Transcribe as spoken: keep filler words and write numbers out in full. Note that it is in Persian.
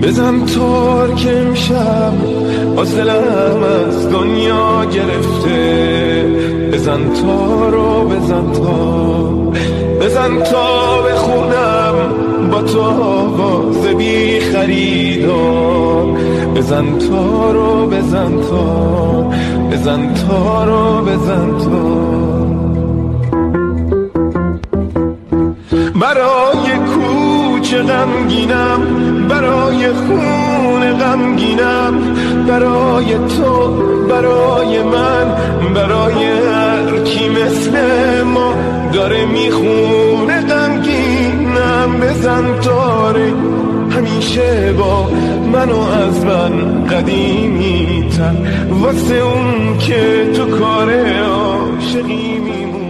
بزن تار که امشب حاصلم از دنیا گرفته. بزن تارو بزن تار، بزن تا بخونم با تو آواز بی خریدار. بزن تارو بزن تار، بزن تارو بزن تار. برای کوچه غمگینم، برای خون غمگینم، برای تو، برای من، برای هر کی مثل ما داره میخونه غمگینم. بزن تاره همیشه با منو از من قدیمی تر، واسه اون که تو کار عاشقی میمونه.